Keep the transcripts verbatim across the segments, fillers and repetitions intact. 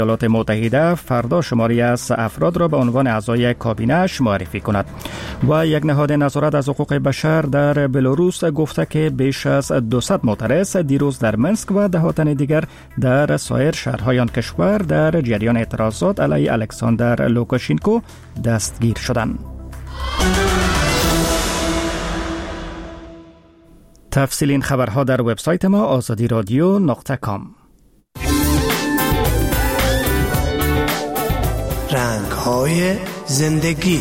ایالات متحده فردا شماری از افراد را به عنوان اعضای کابینه‌اش معرفی کند و یک نهاد نظارت از حقوق بشر در بلاروس گفته که بیش از دویست معترض دیروز در منسک و ده تن دیگر در سایر شهرهای آن کشور در جریان اعتراضات علیه الکساندر لوکاشنکو دستگیر شدند. تفصیل این خبرها در وبسایت ما آزادی رادیو نقطه کام. رنگ‌های زندگی.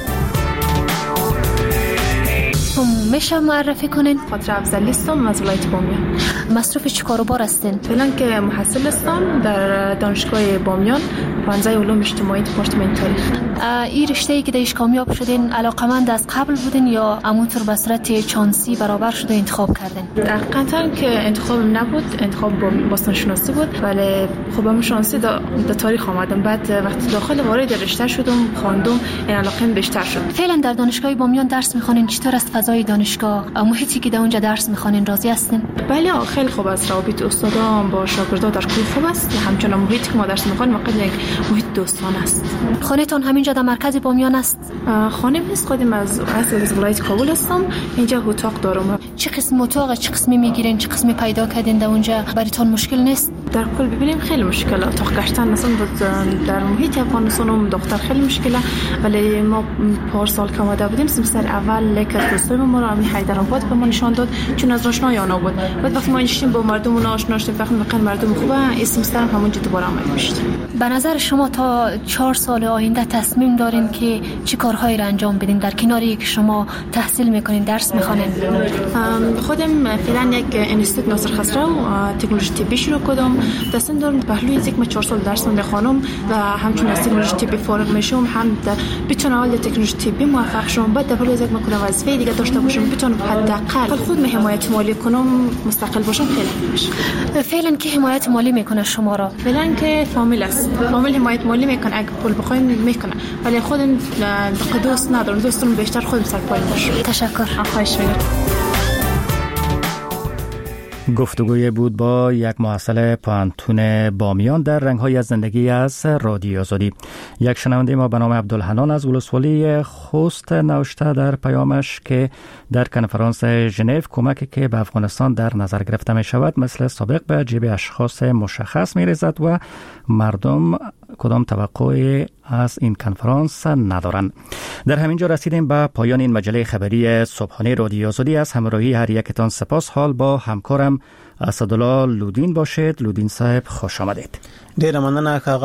میشه معرفی کنین؟ خاطر افضلی هستم از ولایت بامیان. مصروف چه کارو بار هستین؟ فعلا که محصل هستم در دانشگاه بامیان، پانزده علوم اجتماعی دپارتمان تاریخ. این رشته‌ای که درش کامیاب شدین علاقمند از قبل بودین یا همونطور به صورت چانسی برابر شده انتخاب کردین؟ حقیقتا که انتخاب نبود، انتخاب باستان شناسی بود، ولی خب هم شانسی در تاریخ آمدم. بعد وقتی داخل وارد رشته شدم، خواندم، این علاقه بیشتر شد. فعلا در دانشگاه بامیان درس می‌خونین، چطور است فضای دانشگاه؟ محیطی که در اونجا درس می‌خونین راضی هستین؟ بله، خیلی خوب است. روابط استادان با شاگردان در کل خوب است. همچنان محیطی که ما درس می‌خونیم واقعا یک محیط دوستانه است. خانه‌تون همینجا در مرکز بامیان است؟ خانه نیست، خودم از اصل از ولایت کابل هستم. اینجا اتاق دارم. چه قسم اتاق، چه قسمی میگیرین، چه قسمی پیدا کردین در اونجا؟ براتون مشکل نیست؟ در کل ببینیم خیلی مشکله. اتاق گشتن مثلا در محیط افغانستان دختر خیلی مشکله، ولی ما پار سال که اومده بودیم سمستر اول لکه دوستای ما رو همین حیدرآباد به ما نشان داد، چون از آشنای آنها بود. بعد وقتی ما نشستیم با مردم اون آشنا شدیم، فهمیدیم واقعا مردم خوبه. این سمستر هم همونجا دوباره آمد میشه. به نظر شما تا چهار سال آینده تصمیم دارین که چه کارهایی را انجام بدین در کناری که شما تحصیل میکنین، درس میخوانین؟ خودم فعلا یک انستیتوت ناصر خسرو تکنولوژی طبی شروع کردم. تصمیم دارم پهلوی از یک ما چهار سال درس بخونم و همچنین از تکنولوژی طبی فارغ میشم، هم بتونم اول تکنولوژی طبی موفق شم، بعد در از یک مکان وظیفه دیگه داشته باشم، بتونم حداقل خود می حمایت مالی کنم، مستقل باشم. خیلی باشه. فعلا که حمایت مالی میکنه شما را؟ فعلا که فامیل است، فامیل حمایت مالی میکنه، اگه پول بخوایم میکنه، ولی خودم دوست ندارم، دوستم بیشتر خودم سرپای باشم. تشکر. خواهش می‌کنم. گفتگوی بود با یک محصل پانتون بامیان در رنگ‌های از زندگی از رادیو آزادی. یک شنونده ما به نام عبدالحنان از ولسوالی خوست نوشته در پیامش که در کنفرانس ژنو کمکی که به افغانستان در نظر گرفته می شود مثل سابق به جیب اشخاص مشخص می ریزد و مردم کدام توقعی از این کنفرانس ندارند. در همین جا رسیدیم به پایان این مجله خبری صبحانه رادیو آزادی. از همراهی هر یکتان سپاس. حال با همکارم اسدالله لودین باشید. لودین صاحب خوش آمدید. ډیر مننه.